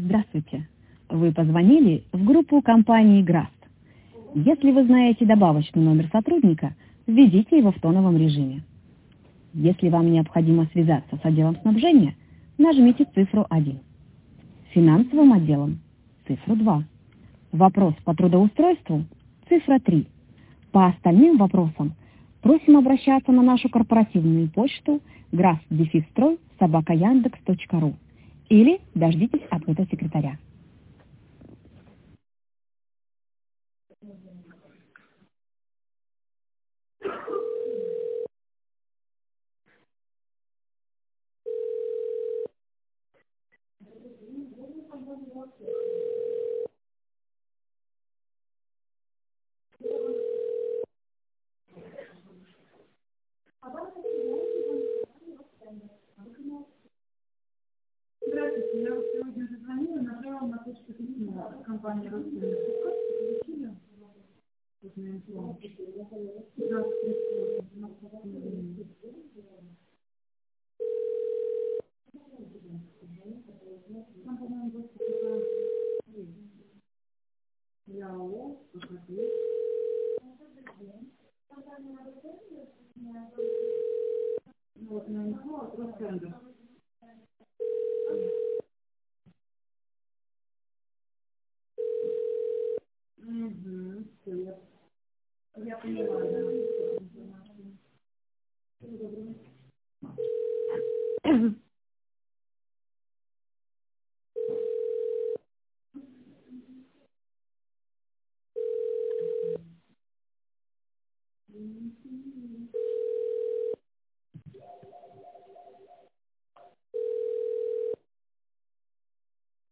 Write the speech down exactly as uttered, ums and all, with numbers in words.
Здравствуйте. Вы позвонили в группу компании Граст. Если вы знаете добавочный номер сотрудника, введите его в тоновом режиме. Если вам необходимо связаться с отделом снабжения, нажмите цифру один. Финансовым отделом – цифру два. Вопрос по трудоустройству – цифра три. По остальным вопросам просим обращаться на нашу корпоративную почту грасс-строй собака яндекс точка ру или дождитесь ответа секретаря. Здравствуйте, я вот сегодня зазвонила, нажала на почту письма компании «Родственник». Получили? Вот, на инфо от Ростендер. Угу, все, я, я поняла, да.